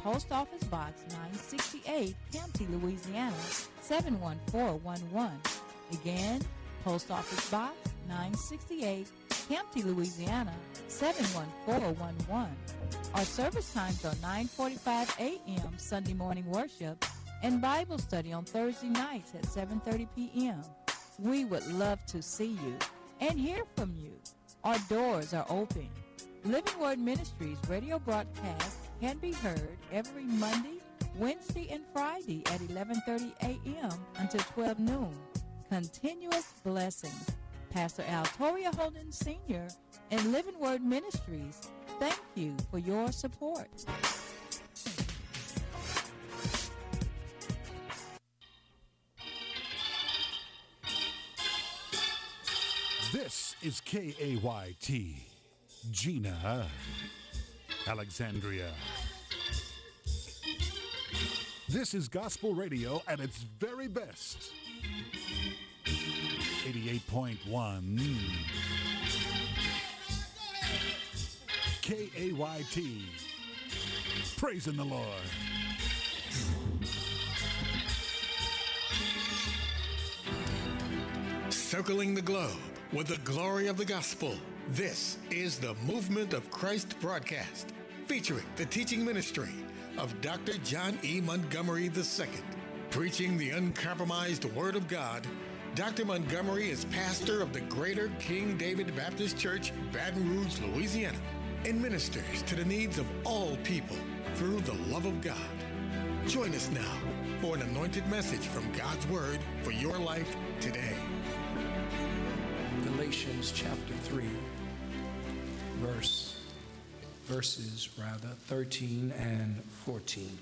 Post Office Box 968, Campty, Louisiana 71411. Again, Post Office Box 968, Campty, Louisiana 71411. Our service times are 9:45 a.m. Sunday morning worship and Bible study on Thursday nights at 7:30 p.m. We would love to see you and hear from you. Our doors are open. Living Word Ministries radio broadcast can be heard every Monday, Wednesday, and Friday at 11:30 a.m. until 12 noon. Continuous blessings. Pastor Altoria Holden Sr. and Living Word Ministries, thank you for your support. This is KAYT, Gina, Alexandria. This is gospel radio at its very best. 88.1 KAYT. Praising the Lord. Circling the globe with the glory of the gospel. This is the Movement of Christ broadcast, featuring the teaching ministry of Dr. John E. Montgomery II. Preaching the uncompromised Word of God, Dr. Montgomery is pastor of the Greater King David Baptist Church, Baton Rouge, Louisiana, and ministers to the needs of all people through the love of God. Join us now for an anointed message from God's Word for your life today. Galatians chapter 3, verses 13 and 14.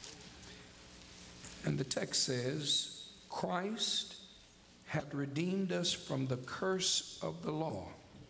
And the text says, Christ hath redeemed us from the curse of the law,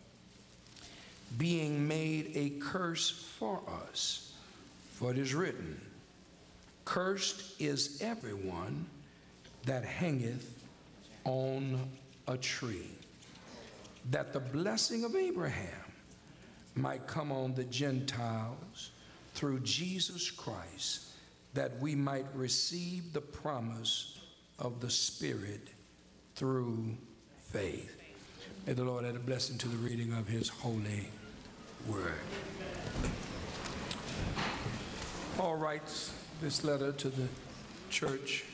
being made a curse for us. For it is written, Cursed is everyone that hangeth on a tree, that the blessing of Abraham might come on the Gentiles through Jesus Christ, that we might receive the promise of the Spirit through faith. May the Lord add a blessing to the reading of his holy word. Paul writes this letter to the church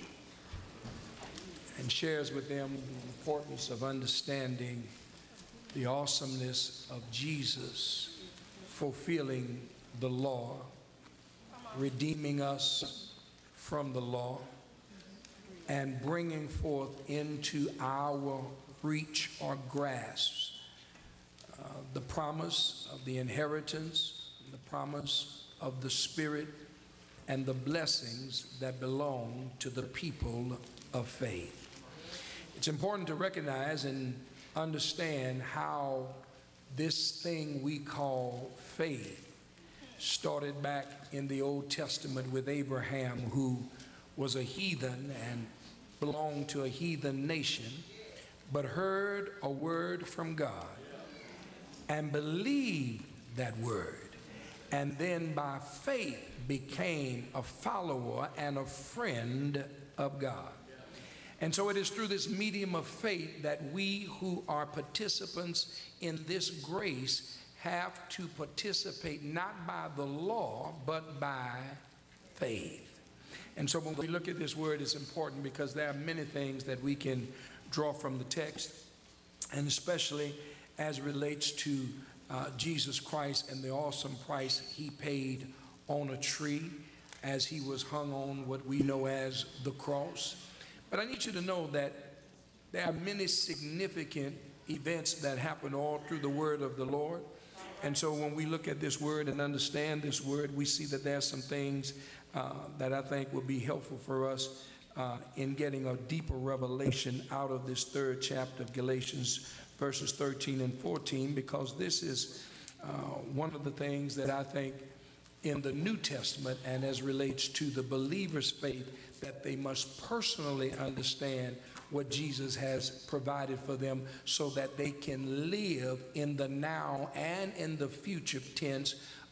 and shares with them the importance of understanding the awesomeness of Jesus fulfilling the law, redeeming us from the law, and bringing forth into our reach or grasp the promise of the inheritance, the promise of the Spirit, and the blessings that belong to the people of faith. It's important to recognize and understand how this thing we call faith started back in the Old Testament with Abraham, who was a heathen and belonged to a heathen nation, but heard a word from God and believed that word, and then by faith became a follower and a friend of God. And so it is through this medium of faith that we who are participants in this grace have to participate not by the law, but by faith. And so when we look at this word, it's important because there are many things that we can draw from the text, and especially as it relates to Jesus Christ and the awesome price he paid on a tree as he was hung on what we know as the cross. But I need you to know that there are many significant events that happen all through the word of the Lord. And so when we look at this word and understand this word, we see that there are some things that I think will be helpful for us in getting a deeper revelation out of this third chapter of Galatians, verses 13 and 14, because this is one of the things that I think in the New Testament and as relates to the believer's faith, that they must personally understand what Jesus has provided for them so that they can live in the now and in the future tense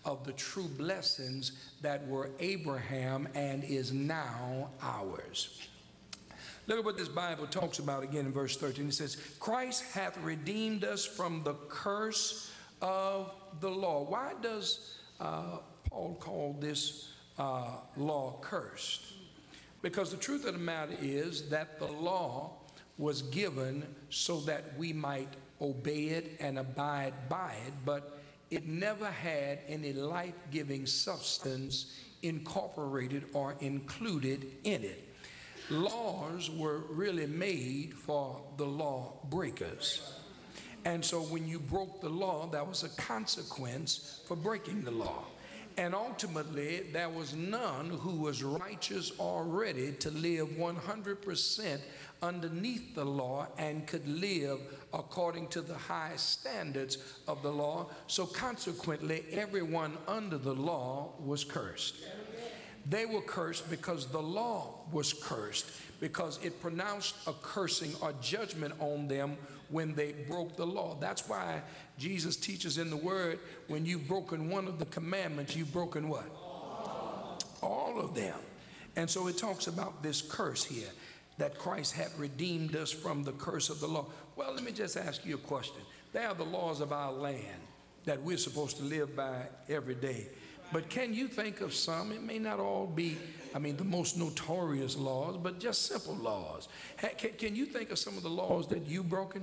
of the true blessings that were Abraham and is now ours. Look at what this Bible talks about again in verse 13. It says, Christ hath redeemed us from the curse of the law. Why does Paul call this law cursed? Because the truth of the matter is that the law was given so that we might obey it and abide by it, but it never had any life-giving substance incorporated or included in it. Laws were really made for the law breakers. And so when you broke the law, that was a consequence for breaking the law. And ultimately, there was none who was righteous already to live 100% underneath the law and could live according to the high standards of the law. So consequently, everyone under the law was cursed. They were cursed because the law was cursed, because it pronounced a cursing or judgment on them when they broke the law. That's why Jesus teaches in the Word, when you've broken one of the commandments, you've broken what? All of them. And so it talks about this curse here, that Christ had redeemed us from the curse of the law. Well, let me just ask you a question. There are the laws of our land that we're supposed to live by every day. But can you think of some? It may not all be, the most notorious laws, but just simple laws. Can you think of some of the laws that you've broken?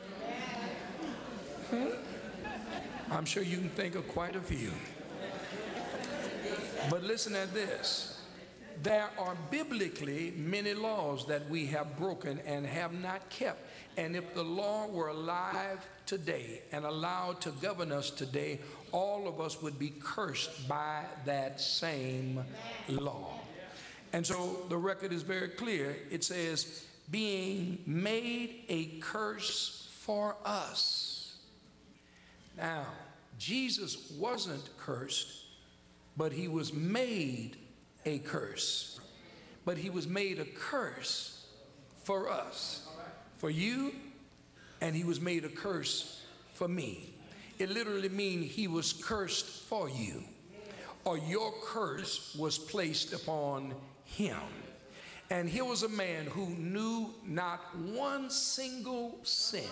I'm sure you can think of quite a few. But listen at this. There are biblically many laws that we have broken and have not kept. And if the law were alive today and allowed to govern us today, all of us would be cursed by that same law. And so the record is very clear. It says, being made a curse for us. Now, Jesus wasn't cursed, but he was made a curse. But he was made a curse for us, for you, and he was made a curse for me. It literally means he was cursed for you, or your curse was placed upon him. And here was a man who knew not one single sin,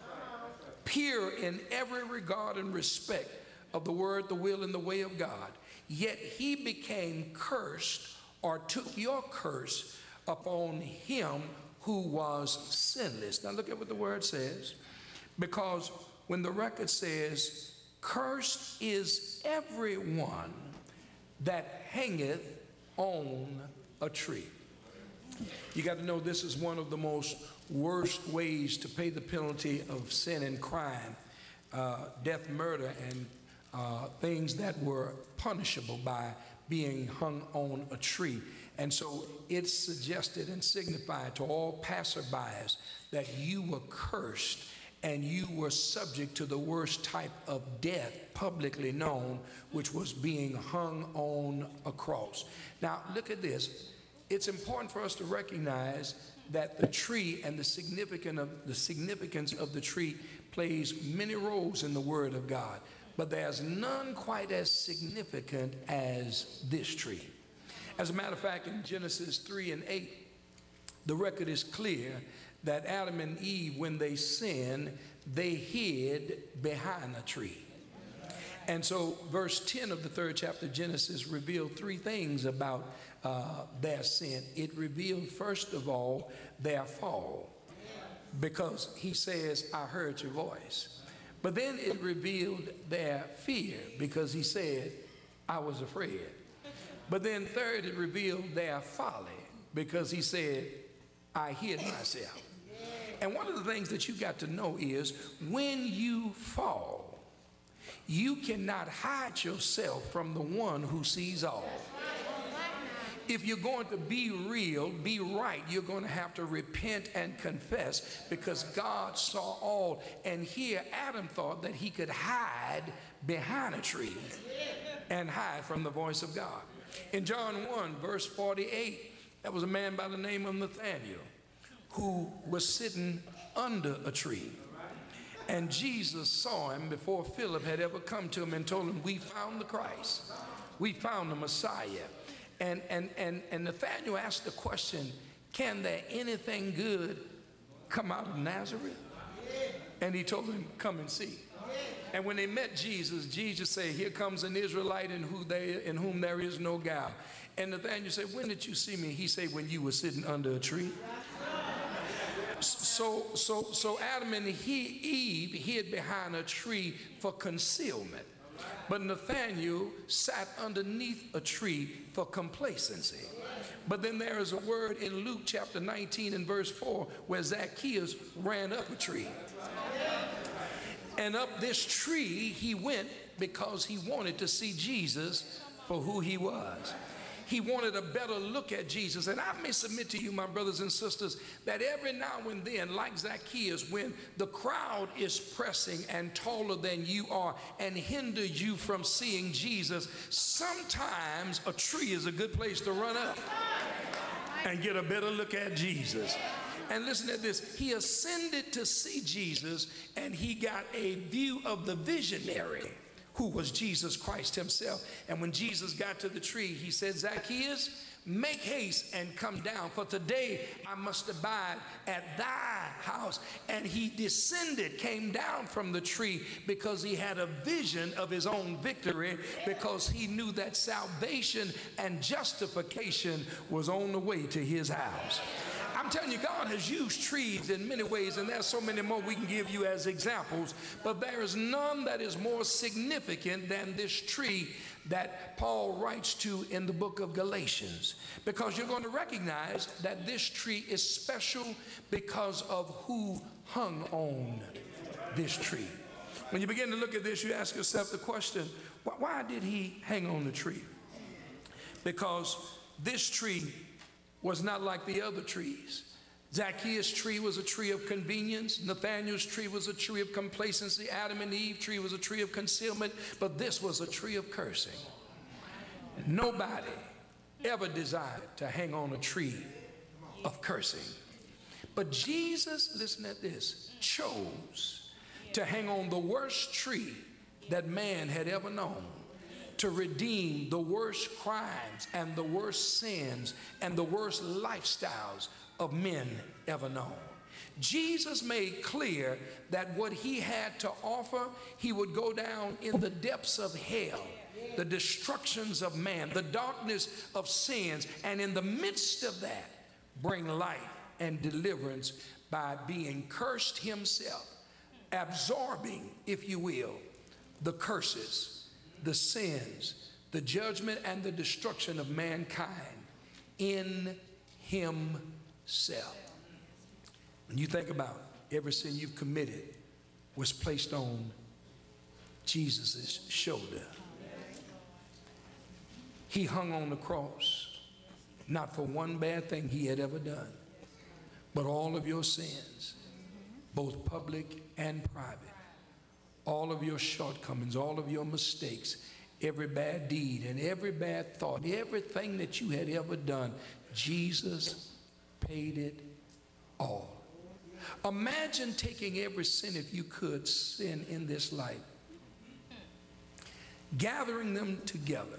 pure in every regard and respect of the word, the will, and the way of God. Yet he became cursed, or took your curse upon him who was sinless. Now look at what the word says. Because when the record says, cursed is everyone that hangeth on a tree. You got to know this is one of the most worst ways to pay the penalty of sin and crime, death, murder, and things that were punishable by being hung on a tree. And so it's suggested and signified to all passerbyers that you were cursed and you were subject to the worst type of death publicly known, which was being hung on a cross. Now, look at this. It's important for us to recognize that the tree and the significance of the tree plays many roles in the Word of God, but there's none quite as significant as this tree. As a matter of fact, in Genesis 3 and 8, the record is clear that Adam and Eve, when they sinned, they hid behind a tree. And so verse 10 of the 3rd chapter of Genesis revealed three things about their sin. It revealed, first of all, their fall, because he says, I heard your voice. But then it revealed their fear, because he said, I was afraid. But then third, it revealed their folly, because he said, I hid myself. And one of the things that you got to know is when you fall, you cannot hide yourself from the one who sees all. If you're going to be real, be right, you're going to have to repent and confess, because God saw all. And here Adam thought that he could hide behind a tree and hide from the voice of God. In John 1, verse 48, there was a man by the name of Nathanael who was sitting under a tree. And Jesus saw him before Philip had ever come to him and told him, we found the Christ. We found the Messiah. And Nathanael asked the question, can there anything good come out of Nazareth? And he told him, come and see. And when they met Jesus, Jesus said, here comes an Israelite in whom there is no guile. And Nathanael said, when did you see me? He said, when you were sitting under a tree. So Adam and Eve hid behind a tree for concealment. But Nathanael sat underneath a tree for complacency. But then there is a word in Luke chapter 19 and verse 4 where Zacchaeus ran up a tree. And up this tree he went because he wanted to see Jesus for who he was. He wanted a better look at Jesus. And I may submit to you, my brothers and sisters, that every now and then, like Zacchaeus, when the crowd is pressing and taller than you are and hinder you from seeing Jesus, sometimes a tree is a good place to run up and get a better look at Jesus. And listen to this. He ascended to see Jesus, and he got a view of the visionary, who was Jesus Christ himself. And when Jesus got to the tree, he said, Zacchaeus, make haste and come down, for today I must abide at thy house. And he descended, came down from the tree because he had a vision of his own victory, because he knew that salvation and justification was on the way to his house. I'm telling you, God has used trees in many ways, and there's so many more we can give you as examples, but there is none that is more significant than this tree that Paul writes to in the book of Galatians, because you're going to recognize that this tree is special because of who hung on this tree. When you begin to look at this, you ask yourself the question, why did he hang on the tree? Because this tree was not like the other trees. Zacchaeus' tree was a tree of convenience. Nathanael's tree was a tree of complacency. Adam and Eve tree was a tree of concealment. But this was a tree of cursing. And nobody ever desired to hang on a tree of cursing. But Jesus, listen at this, chose to hang on the worst tree that man had ever known, to redeem the worst crimes and the worst sins and the worst lifestyles of men ever known. Jesus made clear that what he had to offer, he would go down in the depths of hell, the destructions of man, the darkness of sins, and in the midst of that, bring life and deliverance by being cursed himself, absorbing, if you will, the curses, the sins, the judgment, and the destruction of mankind in himself. When you think about every sin you've committed was placed on Jesus' shoulder. He hung on the cross, not for one bad thing he had ever done, but all of your sins, both public and private. All of your shortcomings, all of your mistakes, every bad deed and every bad thought, everything that you had ever done, Jesus paid it all. Imagine taking every sin, if you could, sin in this life, gathering them together,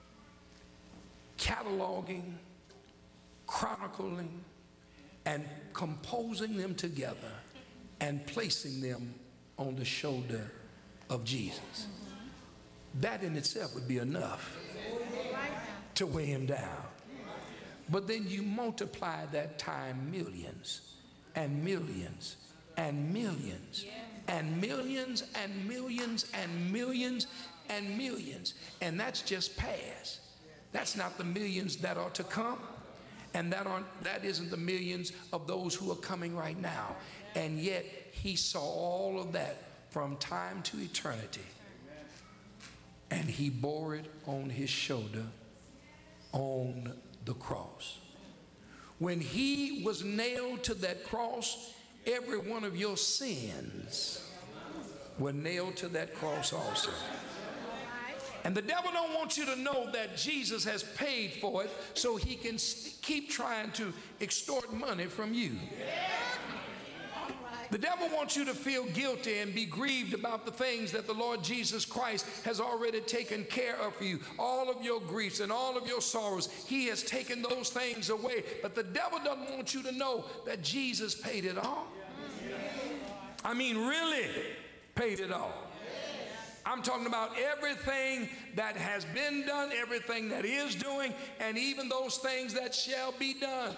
cataloging, chronicling, and composing them together and placing them on the shoulder of Jesus. That in itself would be enough to weigh him down. But then you multiply that time millions and millions and millions and millions and millions and millions and millions. And that's just past. That's not the millions that are to come. And that isn't the millions of those who are coming right now. And yet he saw all of that from time to eternity. And he bore it on his shoulder on the cross. When he was nailed to that cross, every one of your sins were nailed to that cross also. And the devil don't want you to know that Jesus has paid for it so he can keep trying to extort money from you. The devil wants you to feel guilty and be grieved about the things that the Lord Jesus Christ has already taken care of for you. All of your griefs and all of your sorrows, he has taken those things away. But the devil doesn't want you to know that Jesus paid it all. I mean, really paid it all. I'm talking about everything that has been done, everything that is doing, and even those things that shall be done.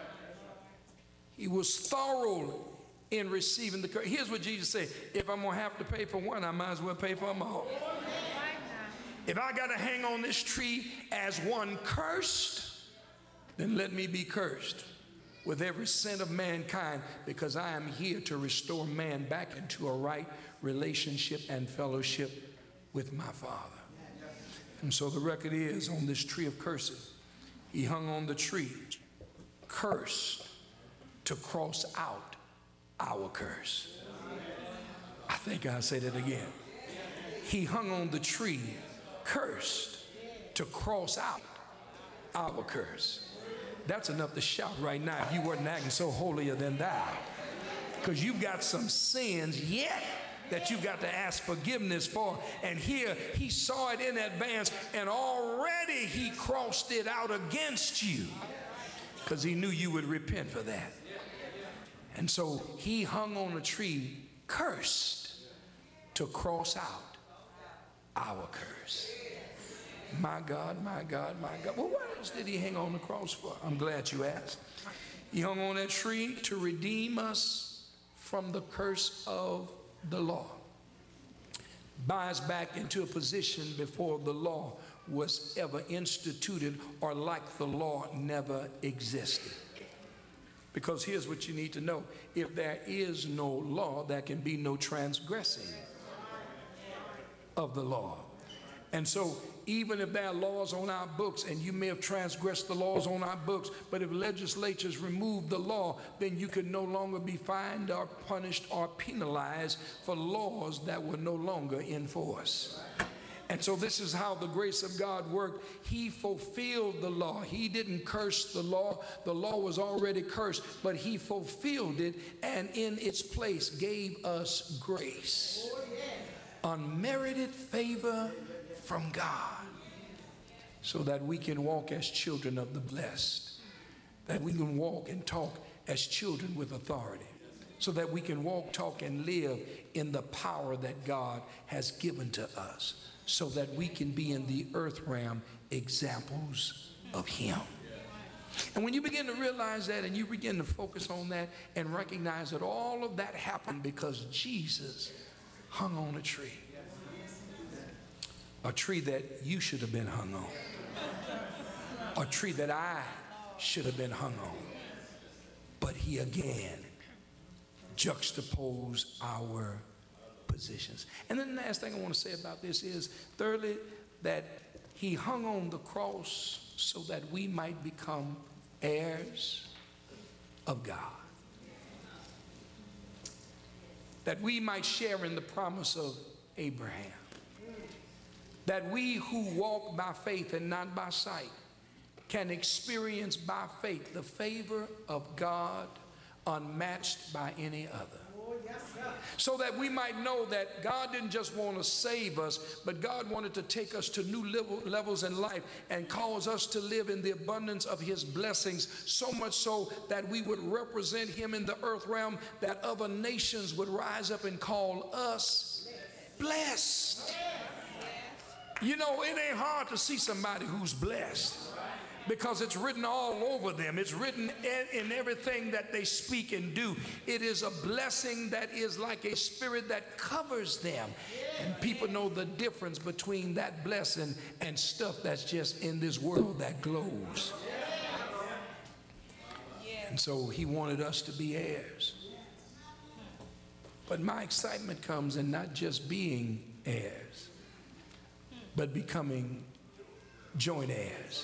He was thorough in receiving the curse. Here's what Jesus said: if I'm going to have to pay for one, I might as well pay for them all. If I got to hang on this tree as one cursed, then let me be cursed with every sin of mankind, because I am here to restore man back into a right relationship and fellowship with my Father. And so the record is, on this tree of curses, he hung on the tree, cursed, to cross out our curse. I think I'll say that again. He hung on the tree, cursed, to cross out our curse. That's enough to shout right now if you weren't acting so holier than thou. Because you've got some sins yet that you've got to ask forgiveness for. And here he saw it in advance, and already he crossed it out against you, because he knew you would repent for that. And so he hung on a tree, cursed, to cross out our curse. My God, my God, my God. Well, what else did he hang on the cross for? I'm glad you asked. He hung on that tree to redeem us from the curse of the law. Buy us back into a position before the law was ever instituted, or like the law never existed. Because here's what you need to know: if there is no law, there can be no transgressing of the law. And so even if there are laws on our books, and you may have transgressed the laws on our books, but if legislatures remove the law, then you can no longer be fined or punished or penalized for laws that were no longer in force. And so this is how the grace of God worked. He fulfilled the law. He didn't curse the law. The law was already cursed, but he fulfilled it, and in its place gave us grace. Unmerited favor from God, so that we can walk as children of the blessed, that we can walk and talk as children with authority, so that we can walk, talk, and live in the power that God has given to us, so that we can be in the earth realm examples of him. And when you begin to realize that, and you begin to focus on that and recognize that all of that happened because Jesus hung on a tree. A tree that you should have been hung on. A tree that I should have been hung on. But he again juxtaposed our positions. And then the last thing I want to say about this is, thirdly, that he hung on the cross so that we might become heirs of God. That we might share in the promise of Abraham. That we who walk by faith and not by sight can experience by faith the favor of God unmatched by any other. So that we might know that God didn't just want to save us, but God wanted to take us to new levels in life and cause us to live in the abundance of his blessings, so much so that we would represent him in the earth realm, that other nations would rise up and call us blessed. You know, it ain't hard to see somebody who's blessed, because it's written all over them. It's written in everything that they speak and do. It is a blessing that is like a spirit that covers them. And people know the difference between that blessing and stuff that's just in this world that glows. And so he wanted us to be heirs. But my excitement comes in not just being heirs, but becoming joint heirs.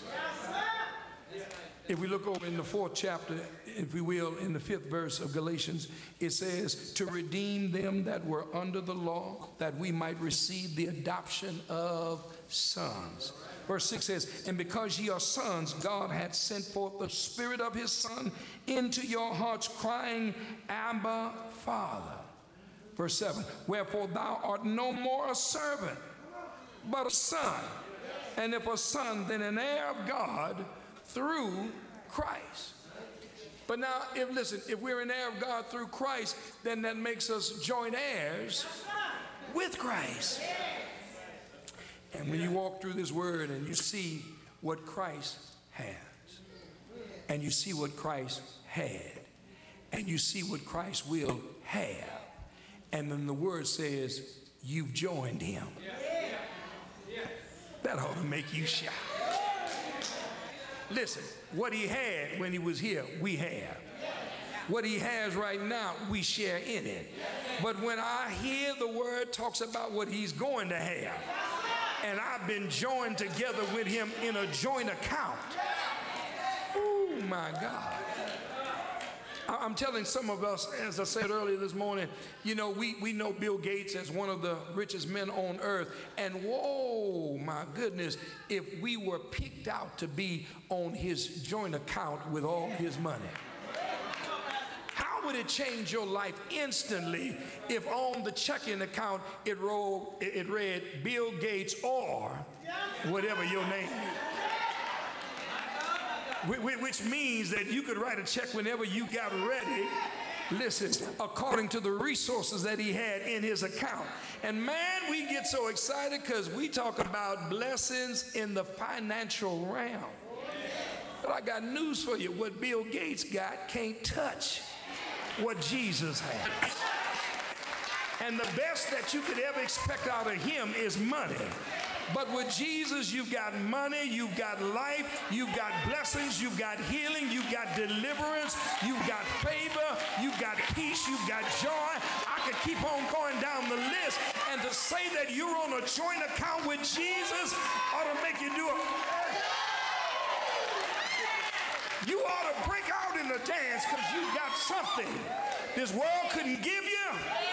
If we look over in the 4th chapter, if we will, in the 5th verse of Galatians, it says, to redeem them that were under the law, that we might receive the adoption of sons. Verse 6 says, and because ye are sons, God hath sent forth the Spirit of his Son into your hearts, crying, Abba, Father. Verse 7, wherefore thou art no more a servant, but a son. And if a son, then an heir of God through Christ. But now, if we're an heir of God through Christ, then that makes us joint heirs with Christ. And when you walk through this word and you see what Christ has, and you see what Christ had, and you see what Christ will have, and then the word says, you've joined him. That ought to make you shout. Listen, what he had when he was here, we have. What he has right now, we share in it. But when I hear the word talks about what he's going to have, and I've been joined together with him in a joint account, oh my God. I'm telling some of us, as I said earlier this morning, you know, we know Bill Gates as one of the richest men on earth. And whoa, my goodness, if we were picked out to be on his joint account with all his money, how would it change your life instantly if on the checking account it read Bill Gates or whatever your name is? Which means that you could write a check whenever you got ready, listen, according to the resources that he had in his account. And man, we get so excited because we talk about blessings in the financial realm. But I got news for you. What Bill Gates got can't touch what Jesus had. And the best that you could ever expect out of him is money. But with Jesus, you've got money, you've got life, you've got blessings, you've got healing, you've got deliverance, you've got favor, you've got peace, you've got joy. I could keep on going down the list. And to say that you're on a joint account with Jesus ought to make you do it. You ought to break out in the dance because you've got something this world couldn't give you.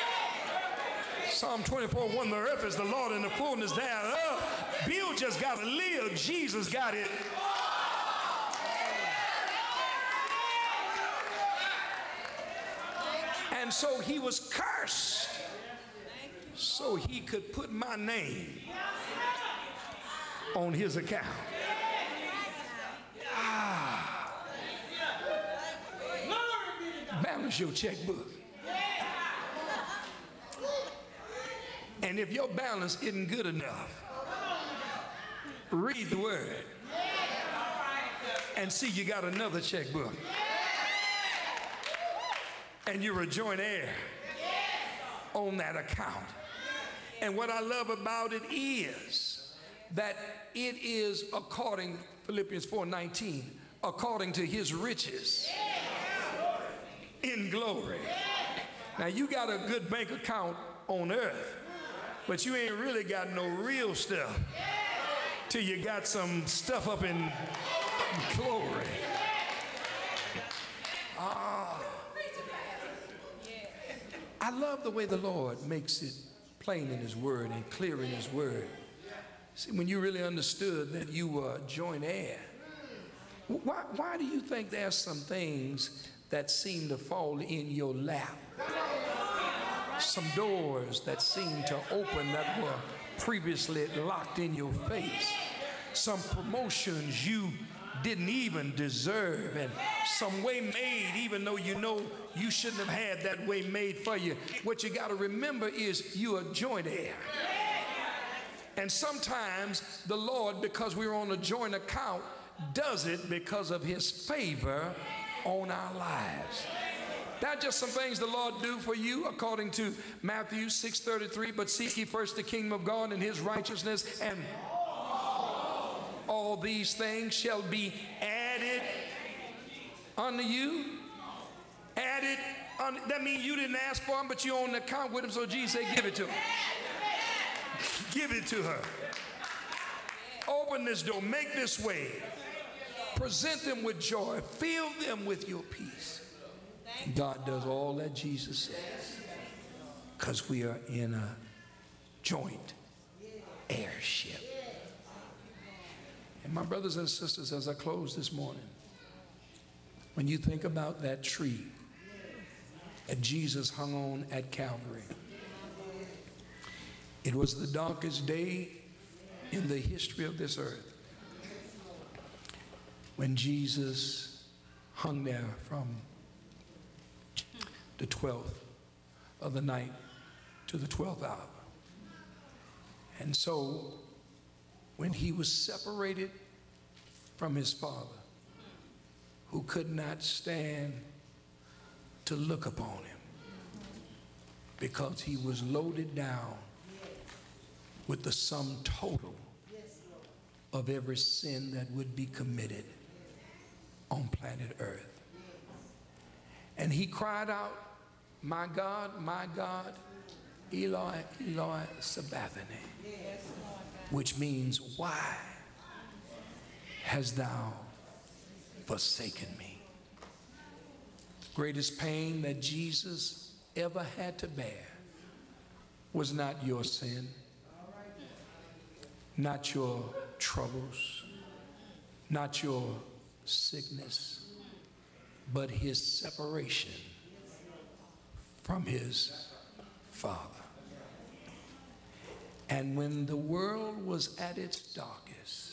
Psalm 24:1, the earth is the Lord and the fullness thereof. Bill just got to live. Jesus got it. And so he was cursed so he could put my name on his account. Balance your checkbook. And if your balance isn't good enough, read the word and see you got another checkbook. And you're a joint heir on that account. And what I love about it is that it is according, Philippians 4:19, according to his riches in glory. Now you got a good bank account on earth, but you ain't really got no real stuff till you got some stuff up in glory. I love the way the Lord makes it plain in his word and clear in his word. See, when you really understood that you were a joint heir, why do you think there's some things that seem to fall in your lap? Some doors that seem to open that were previously locked in your face. Some promotions you didn't even deserve, and some way made even though you know you shouldn't have had that way made for you. What you got to remember is you are joint heir. And sometimes the Lord, because we're on a joint account, does it because of his favor on our lives. That's just some things the Lord do for you according to Matthew 6:33. But seek ye first the kingdom of God and his righteousness, and all these things shall be added unto you. Added. That means you didn't ask for them, but you're on the account with them. So Jesus said, give it to her. Give it to her. Open this door. Make this way. Present them with joy. Fill them with your peace. God does all that Jesus says because we are in a joint heirship. And my brothers and sisters, as I close this morning, when you think about that tree that Jesus hung on at Calvary, it was the darkest day in the history of this earth when Jesus hung there from the 12th of the night to the 12th hour. And so when he was separated from his Father, who could not stand to look upon him because he was loaded down with the sum total of every sin that would be committed on planet Earth. And he cried out, my God, Eloi, Eloi, sabachthani, which means, why hast thou forsaken me? The greatest pain that Jesus ever had to bear was not your sin, not your troubles, not your sickness, but his separation from his Father. And when the world was at its darkest,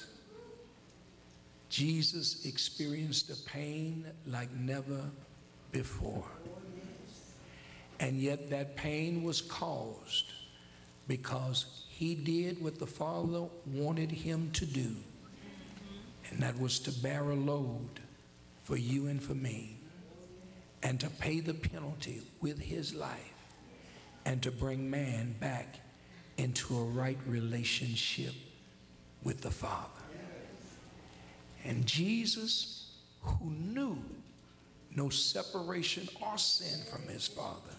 Jesus experienced a pain like never before. And yet that pain was caused because he did what the Father wanted him to do, and that was to bear a load for you and for me, and to pay the penalty with his life, and to bring man back into a right relationship with the Father. And Jesus, who knew no separation or sin from his Father,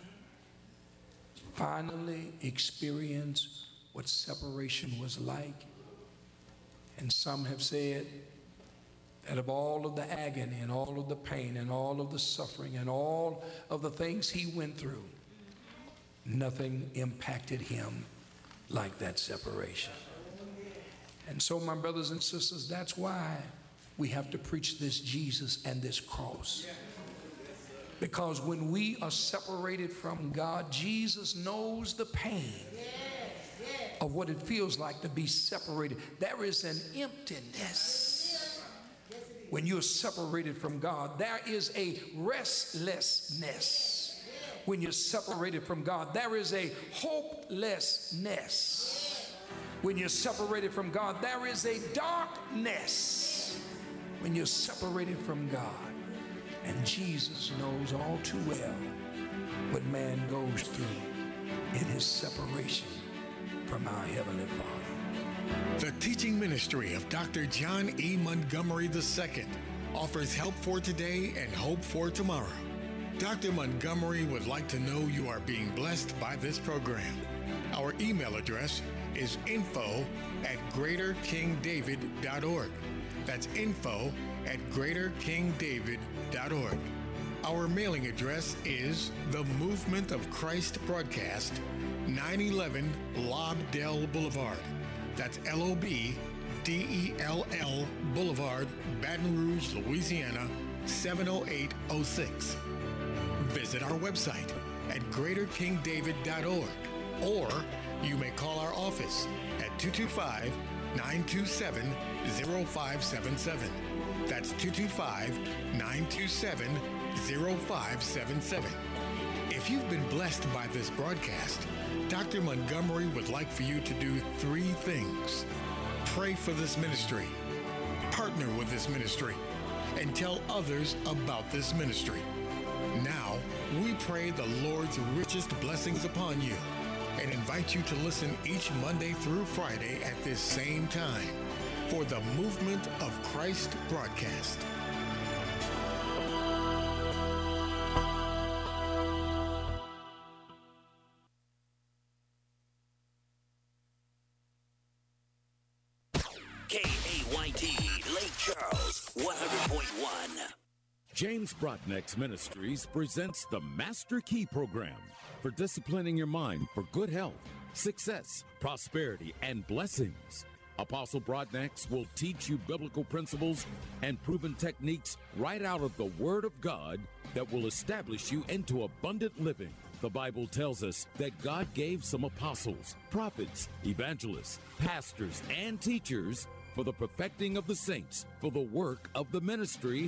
finally experienced what separation was like. And some have said that of all of the agony and all of the pain and all of the suffering and all of the things he went through, nothing impacted him like that separation. And so, my brothers and sisters, that's why we have to preach this Jesus and this cross. Because when we are separated from God, Jesus knows the pain of what it feels like to be separated. There is an emptiness when you're separated from God. There is a restlessness when you're separated from God. There is a hopelessness when you're separated from God. There is a darkness when you're separated from God. And Jesus knows all too well what man goes through in his separation from our Heavenly Father. The teaching ministry of Dr. John E. Montgomery II offers help for today and hope for tomorrow. Dr. Montgomery would like to know you are being blessed by this program. Our email address is info@greaterkingdavid.org. That's info@greaterkingdavid.org. Our mailing address is The Movement of Christ Broadcast, 911 Lobdell Boulevard. That's LOBDELL Boulevard, Baton Rouge, Louisiana, 70806. Visit our website at greaterkingdavid.org, or you may call our office at 225-927-0577. That's 225-927-0577. If you've been blessed by this broadcast, Dr. Montgomery would like for you to do 3 things. Pray for this ministry, partner with this ministry, and tell others about this ministry. Now, we pray the Lord's richest blessings upon you and invite you to listen each Monday through Friday at this same time for the Movement of Christ broadcast. KAYT, Lake Charles, 100.1. James Brotnick's Ministries presents the Master Key Program for disciplining your mind for good health, success, prosperity, and blessings. Apostle Broadnax will teach you biblical principles and proven techniques right out of the Word of God that will establish you into abundant living. The Bible tells us that God gave some apostles, prophets, evangelists, pastors, and teachers for the perfecting of the saints, for the work of the ministry,